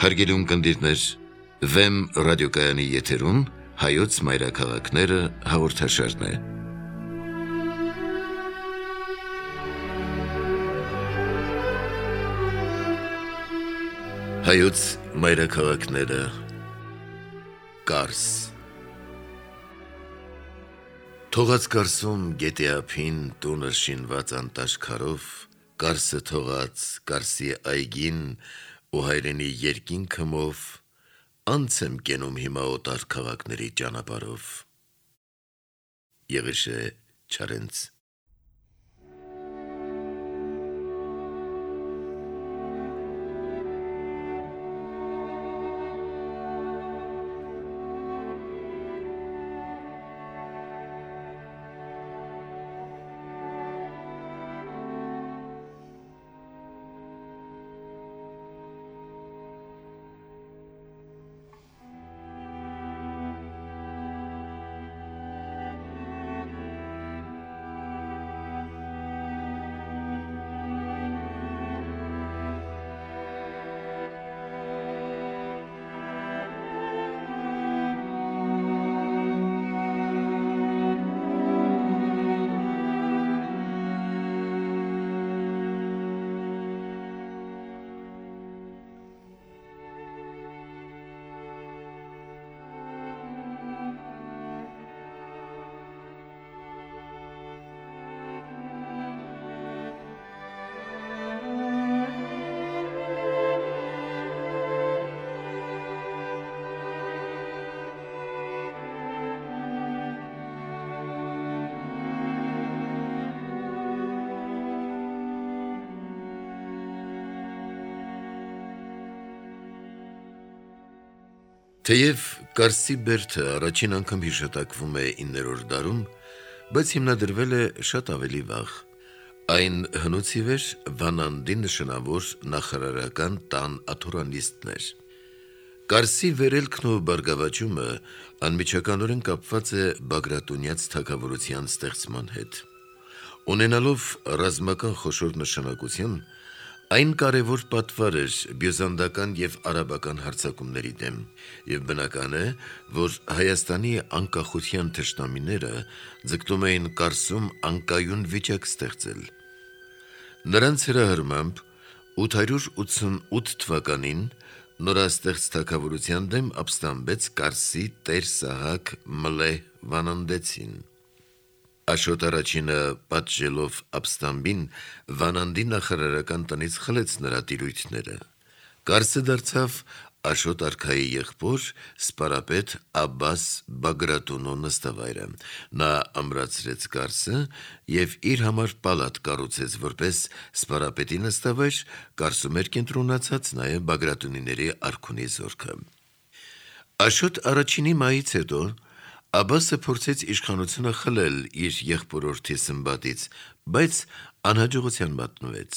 Հարգելի ունկնդիրներ, Վեմ ռադիոկայանի եթերում հայոց մայրաքաղաքները հաղորդաշարն է։ Հայոց մայրաքաղաքները Կարս Թողած Կարսում գետի ափին տունը շինված անտաշ քարով, Կարսը թողած Կարսի այգին ու հայրենի երկինքմով, անց եմ կենում հիմա օտար քաղաքների ճանապարհով։ Եղիշե Չարենց Թեև Կարսի բերդը առաջին անգամ հիշատակվում է 9-րդ դարում, բայց հիմնադրվել է շատ ավելի վաղ։ Այն հնուց ի վեր Վանանդի նշանավոր նախարարական տան աթորանիստն էր։ Կարսի վերելքն ու բարգավաճումը անմիջականորեն կապված է Բագրատունյաց թագավորության ստեղծման հետ։ Ունենալով ռազմական խոշոր նշանակություն, այն կարևոր պատվար էր բյուզանդական և արաբական հարձակումների դեմ, և բնական է, որ Հայաստանի անկախության թշնամիները ձգտում էին Կարսում անկայուն վիճակ ստեղծել։ Նրանց հրահրմամբ 888 թվականին նորաստեղծ թագավորության դեմ ապստամբեց Կարսի տեր Սահակ Մլեհ Վանանդեցին։ Աշոտ առաջինը պատժելով ապստամբին Վանանդի նախարարական տնից խլեց նրա տիրույթները։ Կարսը դարձավ Աշոտ արքայի եղբոր սպարապետ Աբբաս Բագրատունու նստավայրը։ Նա ամրացրեց Կարսը և իր համար պալատ կառուցեց որպես սպարապետի նստավայր, Կարսում էր կենտրոնացած նաև Բագրատունիների արքունի զորքը։ Աշոտ առաջինի մահից հետո Աբբասը փորձեց իշխանությունը խլել իր եղբորորդի Սմբատից, բայց անհաջողության մատնվեց։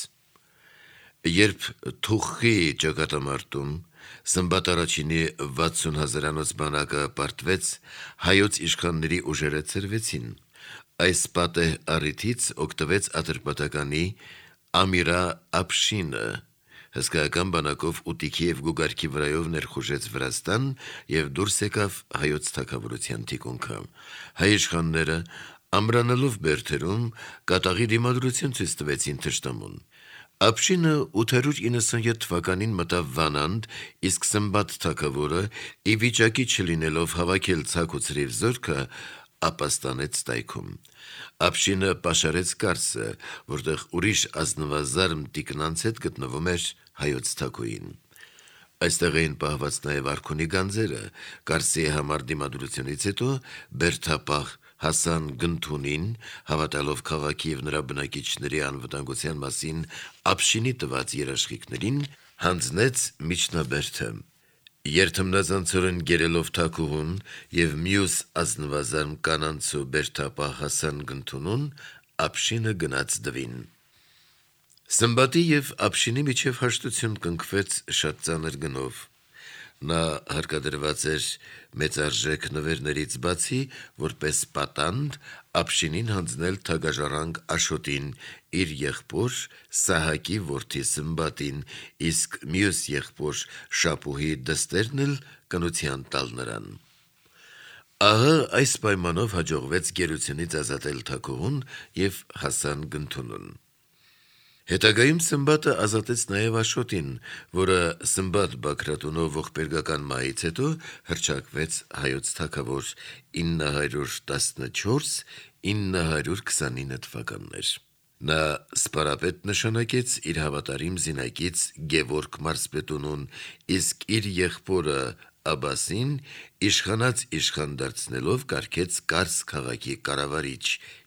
Երբ Թուխի ճակատամարտում Սմբատ առաջինի 60 հազարանոց բանակը պարտվեց, հայոց իշխանների ուժերը ցրվեցին։ Այս պատեհ առիթից օգտվեց Ատրպատականի Ամիրա Ափշինը, հսկայական բանակով ուտիքի և գուգարքի վրայով ներխուժեց Վրաստան և դուրս եկավ հայոց թագավորության թիկունքը։ Հայ իշխանները, ամրանալով բերդերում, կատաղի դիմադրություն ցույց տվեցին թշնամուն։ Ափշինը 897 թվականին մտավ Վանանդ, իսկ Սմբատ թագավորը, ի վիճակի չլինելով հավաքել ցակ ու ցրիվ զորքը, ապաստանեց տայքում։ Ափշինը պաշարեց Կարսը, որտեղ ուրիշ ազնվազարմ տիկնանց հետ գտնվում էր հայոց թագուհին։ Այստեղ էին պահված նաև արքունի գանձերը։ Կարսի համար դիմադրությունից հետո բերդապահ Հասան Գնթունին, հավատալով քաղաքի և նրա բնակիչների անվտանգության մասին Ափշինի տված երաշխիքներին, հանձնեց միջնաբերդը։ Երդմնազանցորեն գերելով թագուհուն և մյուս ազնվազարմ կանանց ու բերդապահ Հասան Գնթունուն, Ափշինը գնաց դվին։ Սմբատի և Ափշինի միջև հաշտություն կնքվեց շատ ծանր գնով։ Նա հարկադրված էր մեծարժեք նվերներից բացի, որպես պատանդ, Ապշինին հանձնել թագաժառանգ Աշոտին, իր եղբոր Սահակի որդի Սմբատին, իսկ մյուս եղբոր Շապուհի դստերն էլ կնության տալ նրան։ Ահա այս պայմանով հաջողվեց գերությունից ազատել թագուհուն և հասան Գնթունուն։ Հետագայում Սմբատը ազատեց նաև Աշոտին, որը Սմբատ Բագրատունով ողբերգական մահից հետո հռչակվեց հայոց թագավոր 914-929 թվականներ։ Նա սպարապետ նշանակեց իր հավատարիմ զինակից Գևորգ Մարզպետունուն, իսկ իր եղբորը Աբասին իշխանած իշխան դարձնելով կարգեց Կարս քաղաքի կառավարիչ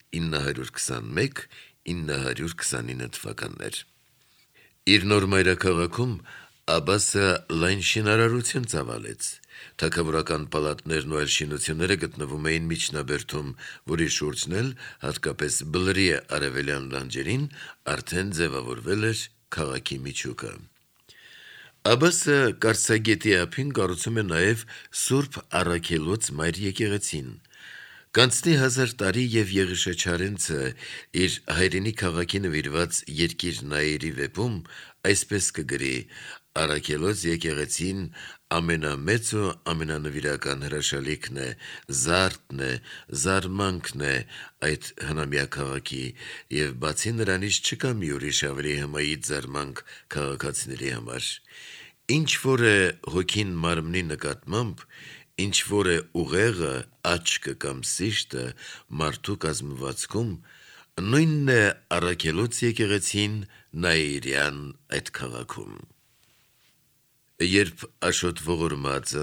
921-929 թվականներ։ Իր նոր մայրաքաղաքում Աբասը լայն շինարարություն ծավալեց։ Թագավորական պալատներն ու այլ շինությունները գտնվում էին Միջնաբերդում, որի շուրջն էլ, հատկապես Բլրի արևելյան լանջերին, արդեն ձևավորվել էր քաղաքի միջուկը։ Աբասը Կարսագետի ափին կառուցում է նաև Սուրբ Առաքելոց մայր եկեղեցին։ Կանցնի 1000 տարի և Եղիշե Չարենցը իր հայրենի քաղաքի նվիրված «Երկիր Նայիրի» վեպում այսպես կգրի. «Առաքելոց եկեղեցին ամենամեծ ու ամենանվիրական հրաշալիքն է, զարդն է, զարմանքն է այդ հնամյա քաղաքի, և բացի նրանից չկա մի ուրիշ ավելի հմայիչ զարմանք քաղաքացիների համար։ Ինչ որ է հոգին մարմնի նկատմամբ, ինչ որ է ուղեղը, աչքը կամ սիրտը մարդու կազմվածքում, նույնն է Առաքելոց եկեղեցին Նայիրյան այդ քաղաքում»։ Երբ Աշոտ ողորմածը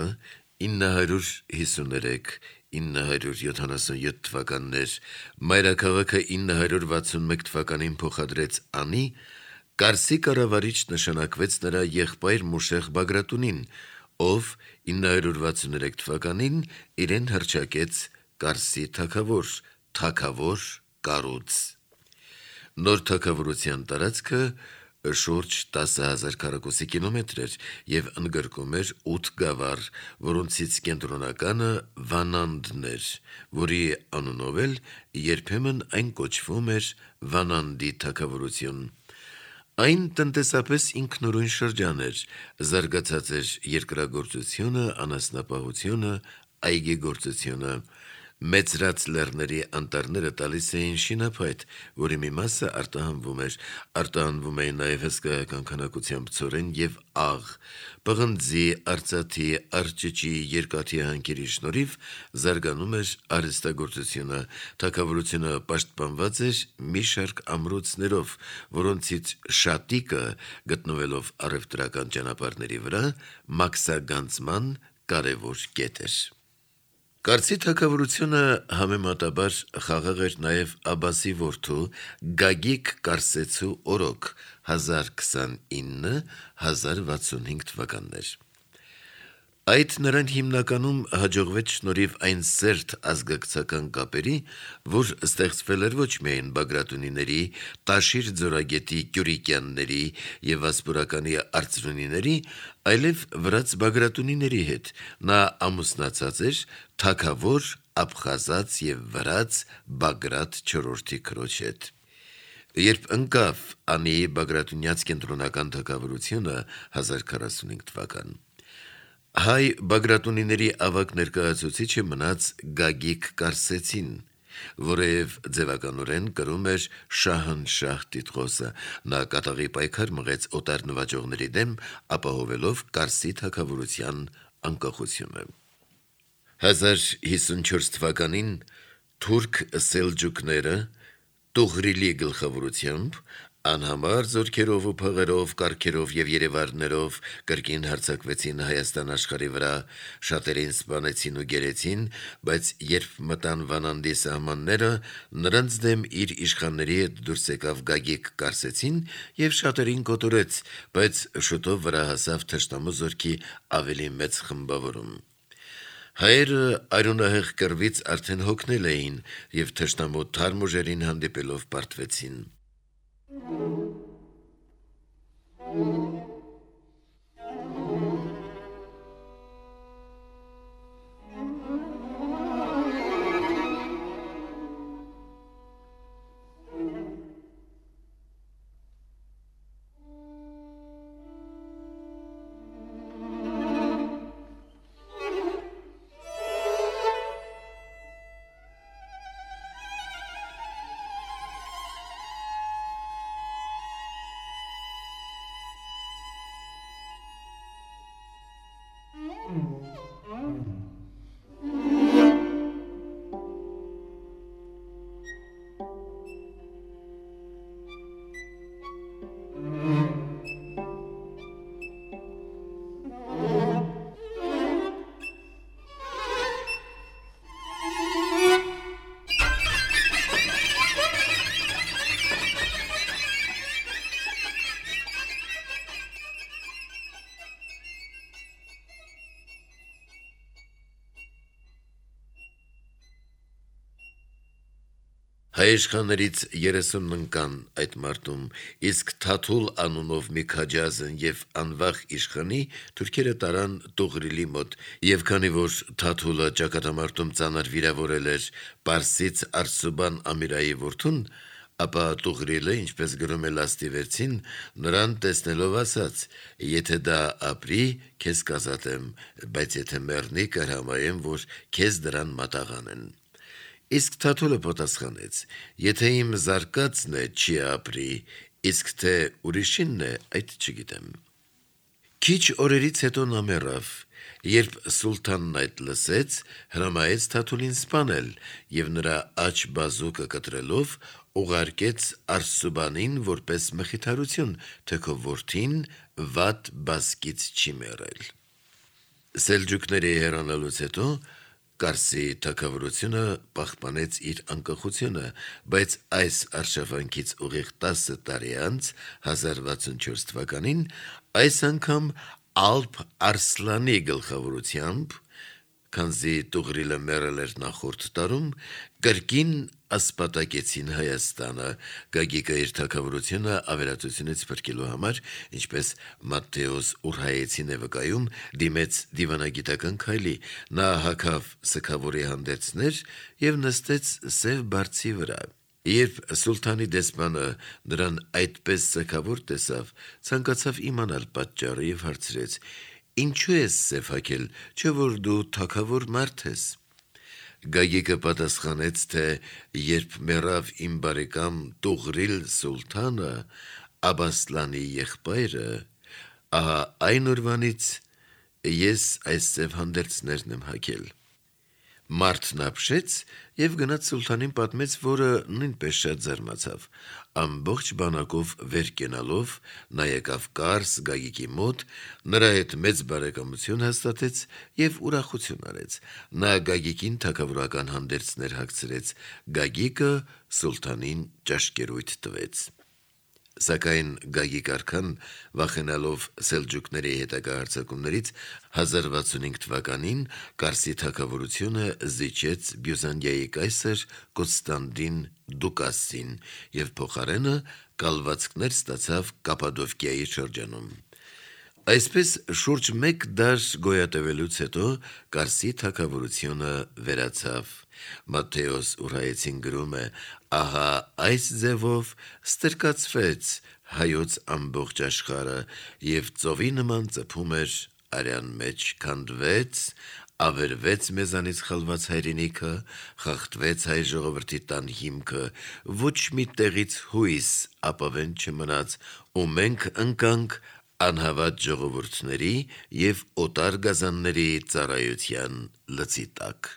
953-977 թվականներ մայրաքաղաքը 961 թվականին փոխադրեց Անի, Կարսի կառավարիչ նշանակվեց նրա եղբայր Մուշեղ Բագրատունին, ով 963 թվականին իրեն հռչակեց Կարսի թագավոր, թագավոր կառույց։ Նոր թագավորության տարածքը շուրջ 10,000 քառակուսի կիլոմետր էր և ընդգրկում էր 8 գավառ, որոնցից կենտրոնականը Վանանդն էր, որի անունով էլ երբեմն այն կոչվում էր Վանանդի թագավորություն։ Այն տնտեսապես ինքնուրույն շրջան էր, զարգացած էր երկրագործությունը, անասնապահությունը, այգեգործությունը։ Մեծրած լեռների անտառները տալիս էին շինափայտ, որի մի մասը արտահանվում էին նաև հսկայական քանակությամբ ցորեն և աղ։ Պղնձի, արծաթի, արճճի, երկաթի հանքերի շնորհիվ զարգանում էր արհեստագործությունը, թագավորությունը պաշտպանված էր մի շարք ամրոցներով, որոնցից շատիկը, գտնվելով առևտրական ճանապարհների վրա, մաքսագանձման կարևոր կետ էր։ Կարսի թագավորությունը համեմատաբար խաղաղ էր նաև Աբասի որդու Գագիկ Կարսեցու օրոք 1029-1065 թվականներ։ Այդ նրան հիմնականում հաջողվեց շնորհիվ այն սերտ ազգակցական կապերի, որ ստեղծվել էր ոչ միայն Բագրատունիների, Տաշիր ձորագետի Կյուրիկյանների և Վասպուրականի արծրունիների, այլև վրաց Բագրատունիների հետ։ Նա ամուսնացած էր թագավոր Աբխազաց և վրաց Բագրատ IV-ի քրոջ հետ։ Երբ ընկավ Անիի Բագրատունյաց կենտրոնական թագավորությունը 1045 թվական, հայ Բագրատունիների ավագ ներկայացուցիչը մնաց Գագիկ Կարսեցին, որև ձևականորեն կրում էր Շահնշահ Տիտղոսը։ Նա կատաղի պայքար մղեց օտար նվաճողների դեմ, ապահովելով Կարսի թագավորության անկախությունը։ 1054 թվականին թուրք սելջուկները Տուղրիլի գլխավորությամբ անհամար զորքերով ու փղերով, կառքերով և երևարներով կրկին հարձակվեցին Հայաստան աշխարհի վրա, շատերին սպանեցին ու գերեցին, բայց երբ մտան Վանանդի սահմանները, նրանց դեմ իր իշխանների հետ դուրս եկավ Գագիկ Կարսեցին և շատերին կոտորեց, բայց շուտով վրա հասավ թշնամու զորքի ավելի մեծ խմբավորում։ Հայերը արյունահեղ կռվից արդեն հոգնել էին և թշնամու թարմ ուժերին հանդիպելով պարտվեցին։ Հայեշխաներից 30-ն ընկան այդ մարտում, իսկ Թաթուլ անունով մի քաջազն եւ անվախ իշխանի թուրքերը տարան Տուղրիլի մոտ, եւ քանի որ Թաթուլը ճակատամարտում ծանր վիրավորել էր Պարսից Արսուբան Ամիրայի որդուն, ապա Տուղրիլը, ինչպես գրում է Լաստիվերցին, նրան տեսնելով ասաց. «Եթե դա ապրի, քեզ կազատեմ, բայց եթե մեռնի, կհրամայեմ, որ քեզ դրան մատաղանեն»։ Իսկ Թաթուլը պատասխանեց. «Եթե իմ զարկածն է, չի ապրի, իսկ թե ուրիշինն է, այդ չգիտեմ»։ Քիչ օրերից հետո նա մեռավ։ Երբ սուլթանն այդ լսեց, հրամայեց Թաթուլին սպանել եւ նրա աջ բազուկը կտրելով ուղարկեց Արսուբանին որպես մխիթարություն, թե քո որդին վատ բասկից չի մեռել։ Սելջուկների հեռանալուց հետո Կարսի թագավորությունը պահպանեց իր անկախությունը, բայց այս արշավանքից ուղիղ 10 տարի անց 1064 թվականին այս անգամ Ալփ Արսլանի գլխավորությամբ, քանզի Տուղրիլը մեռել էր նախորդ տարում, կրկին ասպատակեցին Հայաստանը, Գագիկը իր թագավորությունը ավերածությունից փրկելու համար, ինչպես Մատթեոս Ուրհայեցին է վկայում, դիմեց դիվանագիտական քայլի, նա հագավ սգավորի հանդերձներ եւ նստեց սև բարձի վրա։ Երբ սուլթանի դեսպանը նրան այդպես սգավոր տեսավ, ցանկացավ իմանալ պատճառը եւ հարցրեց. «Ինչու ես սև հագել, չէ՞ որ դու թագավոր մարդ ես»։ Գագիկը պատասխանեց, թե երբ մեռավ իմ բարեկամ Տուղրիլ սուլթանը, Աբասլանի եղբայրը, ահա այն օրվանից ես այս սև հանդերձներն եմ հագել։ Մարդն ապշեց եւ գնաց սուլթանին պատմեց, որը նույնպես շատ զարմացավ։ Ամբողջ բանակով վեր կենալով նա եկավ Կարս Գագիկի մոտ, նրա հետ մեծ բարեկամություն հաստատեց եւ ուրախություն արեց։ Նա Գագիկին թագավորական հանդերձներ հագցրեց, Գագիկը սուլթանին ճաշկերույթ տվեց։ Սակայն Գագիկ արքան, վախենալով սելջուկների հետագա հարձակումներից, 1065 թվականին Կարսի թագավորությունը զիջեց Բյուզանդիայի կայսր Կոնստանտին Դուկասին եւ փոխարենը կալվածքներ ստացավ Կապադովկիայի շրջանում։ Այսպես շուրջ մեկ դար գոյատևելուց հետո Կարսի թագավորությունը վերացավ։ Մատթեոս Ուրհայեցին գրում է. «Ահա այս ձևով ստրկացվեց հայոց ամբողջ աշխարհը եւ ծովի նման ծփում էր արյան մեջ, քանդվեց, ավերվեց մեզանից խլված հայրենիքը, խախտվեց հայ ժողովրդի տան հիմքը, ոչ մի տեղից հույս ապավեն չմնաց, ու մենք ընկանք անհավատ ժողովուրդների եւ օտար գազանների ծառայության լծի տակ»։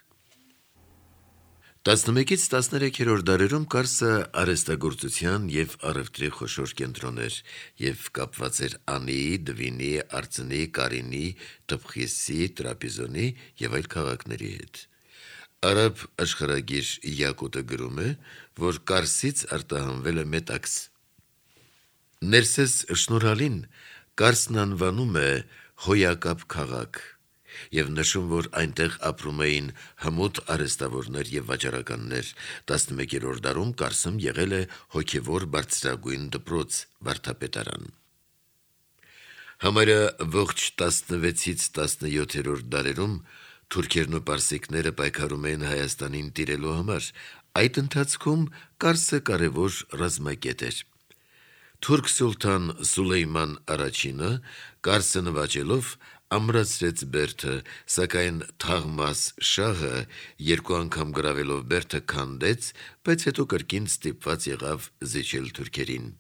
11-ից 13-րդ դարերում Կարսը արհեստագործության եւ առևտրի խոշոր կենտրոն էր եւ կապված էր Անիի, Դվինի, Արծնի, Կարինի, Տբխիսի, Տրապիզոնի եւ այլ քաղաքների հետ։ Արաբ աշխարհագիր Յակուտը գրում է, որ Կարսից արտահանվել է մետաքս։ Ներսես շնորհալին Կարսն անվանում է հոյակապ քաղաք եւ նշում, որ այնտեղ ապրում էին հմուտ արհեստավորներ եւ վաճառականներ։ 11-րդ դարում Կարսում եղել է հոգեվոր բարձրագույն դպրոց վարդապետարան։ Համարյա ողջ 16-ից 17-րդ դարերում թուրքերն ու պարսիկները պայքարում էին Հայաստանին տիրելու համար։ Այդ ընթացքում Կարսը կարևոր ռազմակետ էր։ Թուրք սուլթան Սուլեյման առաջինը Կարսը նվաճելով ամրացրեց Բերդը, սակայն Թաղմաս շահը երկու անգամ գրավելով Բերդը քանդեց, բայց հետո կրկին ստիպված եղավ զիջել թուրքերին։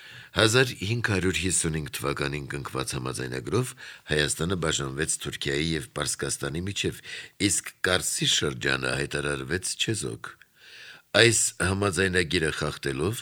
1555 թվականին կնքված համաձայնագրով Հայաստանը բաժանվեց Թուրքիայի եւ Պարսկաստանի միջև, իսկ Կարսի շրջանը հայտարարվեց չեզոք։ Այս համաձայնագիրը խախտելով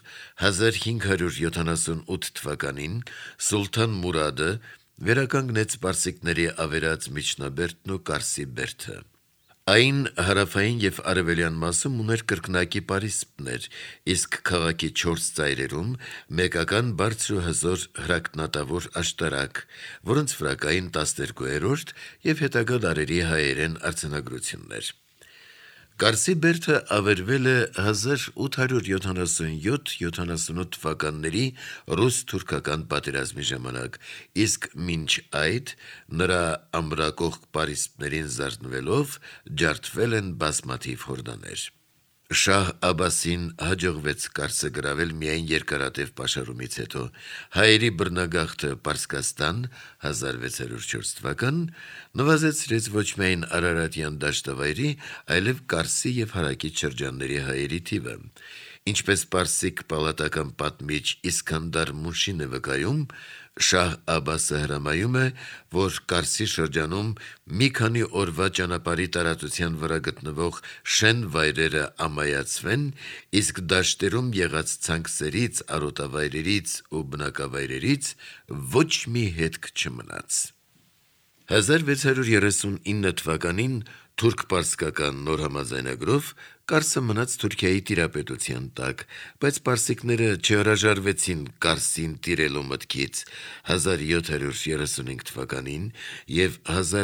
1578 թվականին Սուլթան Մուրադը վերականգնեց պարսիկների ավերած Միջնաբերդն ու Կարսի Բերդը։ Այն հարավային եւ արևելյան մասում ուներ կրկնակի պարիսպներ, իսկ քաղաքի 4 ծայրերում մեկական բարձր ու հզոր հրակնատավոր աշտարակ, որոնց վրա կային 12-րդ եւ հետագա դարերի հայերեն արձանագրություններ։ Կարսի բերդը ավերվել է 1877-78 թվականների ռուս-թուրքական պատերազմի ժամանակ, իսկ մինչ այդ նրա ամրակողք պարիսպներին զարթնվելով ջարդվել են բազմաթիվ հորդաներ։ Շահ Աբասին հաջողվեց Կարսը գրավել միայն երկարատև պաշարումից հետո։ Հայերի բռնագաղթը Պարսկաստան 1604 թվական նվազեցրեց ոչ միայն Արարատյան դաշտավայրի, այլև Կարսի և հարակից շրջանների հայերի թիվը։ Ինչպես պարսիկ պալատական պատմիչ Իսքանդար Մուշին է վկայում, Շահ Աբասը հրամայում է, որ Կարսի շրջանում մի քանի օրվա ճանապարհի տարածության վրա գտնվող շեն վայրերը ամայացվեն, իսկ դաշտերում եղած ցանքսերից, արոտավայրերից ու բնակավայրերից ոչ մի հետք չմնաց։ 1639 թվականին թուրք-պարսկական նոր համաձայնագրով Կարսը մնաց Թուրքիայի տիրապետության տակ, բայց պարսիկները չհրաժարվեցին Կարսին տիրելու մտքից։ 1735 թվականին և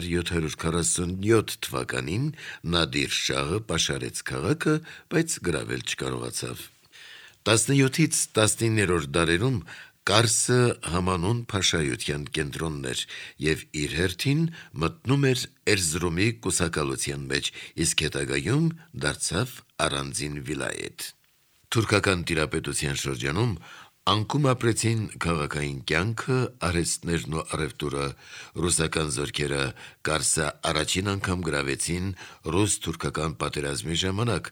1747 թվականին Նադիր Շահը պաշարեց քաղաքը, բայց գրավել չկարողացավ։ 17-ից 19-րդ դարերում Կարսը համանուն փաշայության կենտրոնն էր և իր հերթին մտնում էր Էրզրումի կուսակալության մեջ, իսկ հետագայում դարձավ առանձին վիլայետ։ Թուրքական տիրապետության շրջանում անկում ապրեցին քաղաքային կյանքը, արհեստներն ու առևտուրը։ Ռուսական զորքերը Կարսը առաջին անգամ գրավեցին ռուս-թուրքական պատերազմի ժամանակ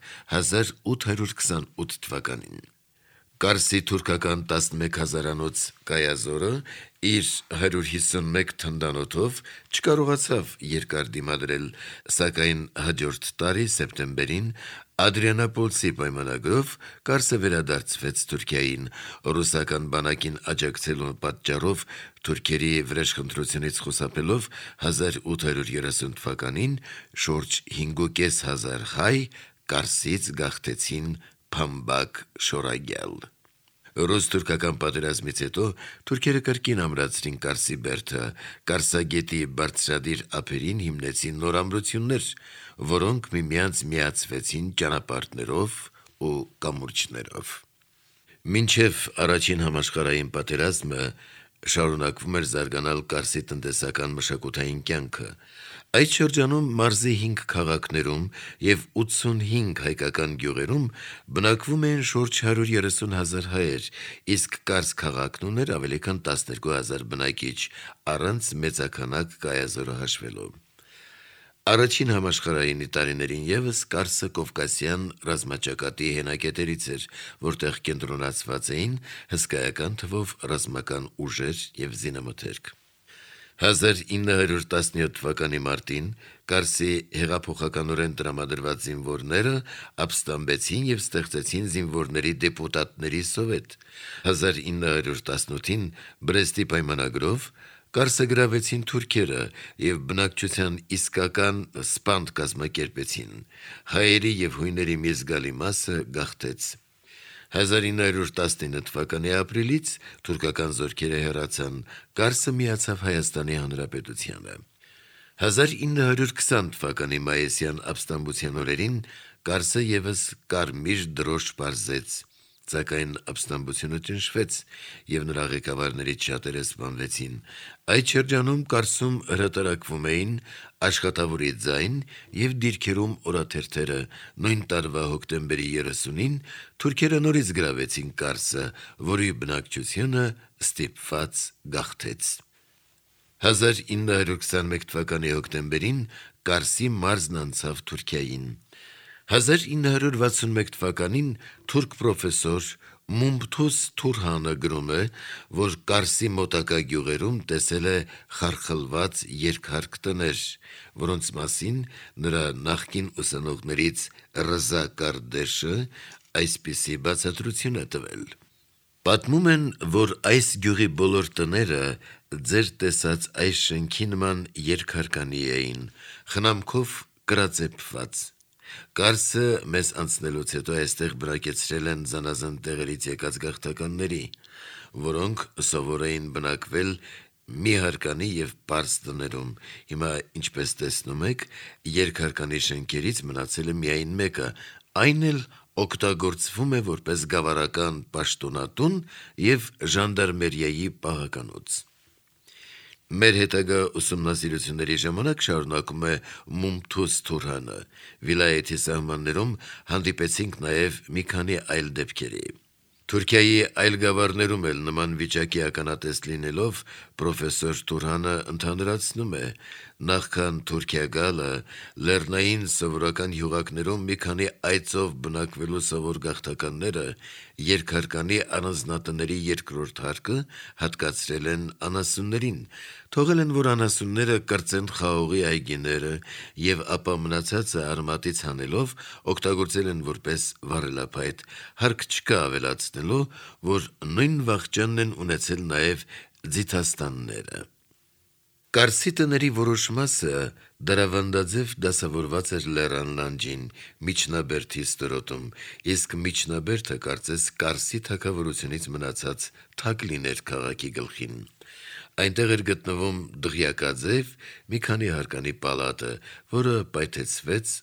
1828 թվականին։ Կարսի թուրքական 11 հազարանոց Կայազորը իր 151 թնդանոթով չկարողացավ երկար դիմադրել, սակայն հաջորդ տարի սեպտեմբերին Ադրիանապոլսի պայմանագրով Կարսը վերադարձվեց Թուրքիային։ Ռուսական բանակին աջակցելու պատճառով թուրքերի վրեժխնդրությունից խուսափելով 1830 թվականին շուրջ 5,500 հայ Կարսից գաղթեցին Փամբակ շորագյալ։ Ռուս-թուրքական պատերազմից հետո թուրքերը կրկին ամրացրին Կարսի բերդը, Կարսագետի բարձրադիր ափերին հիմնեցին նոր ամրություններ, որոնք միմյանց միացվեցին ճանապարհներով ու կամուրջներով։ Մինչև առաջին համաշխարհային պատերազմը շարունակվում էր զարգանալ Կարսի տնտեսական մշակութային կյանքը։ Այդ շրջանում մարզի 5 քաղաքներում և 85 հայկական գյուղերում բնակվում էին շուրջ 130,000 հայեր, իսկ Կարս քաղաքն ուներ ավելի քան 12,000 բնակիչ, առանց մեծաքանակ Կայազորը հաշվելով։ Առաջին համաշխարհայինի տարիներին ևս Կարսը կովկասյան ռազմաճակատի հենակետերից էր, որտեղ կենտրոնացված էին հսկայական թվով ռազմական ուժեր և զինամթերք։ 1917 թվականի մարտին Կարսի հեղափոխականորեն տրամադրված զինվորները ապստամբեցին և ստեղծեցին զինվորների դեպուտատների սովետ։ 1918-ին Բրեստի պայմանագրով Կարսը գրավեցին թուրքերը և բնակչության իսկական սպանդ կազմակերպեցին։ Հայերի և հույների մի զգալի մասը գաղթեց։ 1919 թվականի ապրիլից թուրքական զորքերը հեռացան, Կարսը միացավ Հայաստանի Հանրապետությանը։ 1920 թվականի մայիսյան ապստամբության օրերին Կարսը ևս կարմիր դրոշ պարզեց, սակայն ապստամբությունը ճնշվեց և նրա ղեկավարներից շատերը սպանվեցին։ Այդ շրջանում Կարսում հրատարակվում էին Աշխատավորի ձայն և դիրքերում օրաթերթերը։ Նույն տարվա հոկտեմբերի 30-ին թուրքերը նորից գրավեցին Կարսը, որի բնակչությունը ստիպված գաղթեց։ 1921 թվականի հոկտեմբերին Կարսի մարզն անցավ Թուրքիային։ 1961 թվականին թուրք պրոֆեսոր Մումփթուս Թուրհանը գրում է, որ Կարսի մոտակա գյուղերում տեսել է խարխլված երկհարկ տներ, որոնց մասին նրա նախկին ուսանողներից Ռզա Կարդեշը այսպիսի բացատրություն է տվել. Պատմում են, որ այս գյուղի բոլոր տները ձեր տեսած այս շենքի նման երկհարկանի էին, խնամքով կրածեպված։ Կարսը մեզ անցնելուց հետո այստեղ բնակեցրել են զանազան տեղերից եկած գաղթականների, որոնք սովոր էին բնակվել մի հարկանի և պարզ տներում։ Հիմա, ինչպես տեսնում եք, երկհարկանի շենքերից մնացել է միայն մեկը, այն էլ օգտագործվում է որպես գավառական պաշտոնատուն և ժանդարմերիայի պահականոց։ Մեր հետագա ուսումնասիրությունների ժամանակ շարունակում է Մումթուզ Թուրհանը։ Վիլայեթի սահմաններում հանդիպեցինք նաև մի քանի այլ դեպքերի։ Թուրքիայի այլ գավառներում էլ նման վիճակի ականատես լինելով պրոֆեսոր Թուրհանը ընդհանրացնում է. նախքան Թուրքիա գալը լեռնային սովորական յուղակներում մի քանի այծով բնակվելու սովոր գաղթականները երկհարկանի առանձնատների երկրորդ հարկը հատկացրել են անասուններին, թողել են, որ անասունները կրծեն խաղողի այգիները և ապա մնացածը արմատից հանելով օգտագործել են որպես վառելափայտ, հարկ չկա ավելացնելու, որ նույն վախճանն են ունեցել նաև ձիթաստանները։ Կարսի տների որոշ մասը դարավանդաձև դասավորված էր Լեռան լանջին, Միջնաբերդի ստորոտում, իսկ Միջնաբերդը կարծես Կարսի թագավորությունից մնացած թագ լիներ քաղաքի գլխին։ Այնտեղ էր գտնվում դղյակաձև մի քանի հարկանի պալատը, որը պայթեցվեց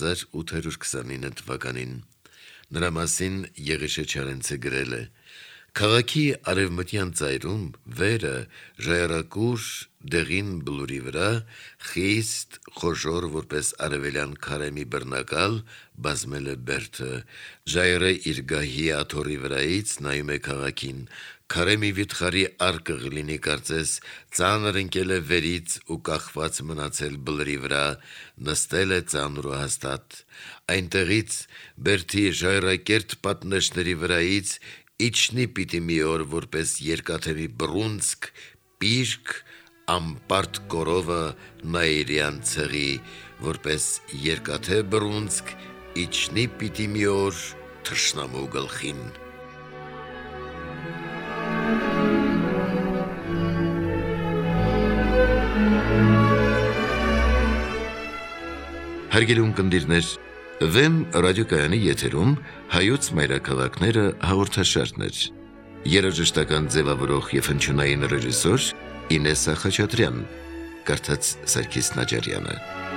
1829 թվականին։ Նրա մասին Եղիշե Չարենցը գրել է. «Քաղաքի արևմտյան ծայրում վերը ժայռակուր դեղին բլուրի վրա խիստ խոժոռ որպես արևելյան քարեմի բռնակալ բազմել է բերդը, ժայռը իր գահի աթոռի վրայից նայում է քաղաքին, քարեմի վիթխարի արկղ լինի կարծես ծանր ընկել է վերից ու կախված մնացել բլրի վրա, նստել է ծանր ու հաստատ, այնտեղից բերդի ժայռակերտ պատնեշների վրայից իջնի պիտի մի օր որպես երկաթևի բռունցք, պիրկ, ամպարտ կորովը նայիրյան ցեղի, որպես երկաթե բռունցք իջնի պիտի մի օր թշնամու գլխին»։ Հարգելի ունկնդիրներ, Վեմ ռադիոկայանի եթերում հայոց մայրաքաղաքները հաղորդաշարն էր։ Երաժշտական ձևավորող և հնչյունային ռեժիսոր Ինեսա Խաչատրյան, կարդաց Սարգիս Նաջարյանը։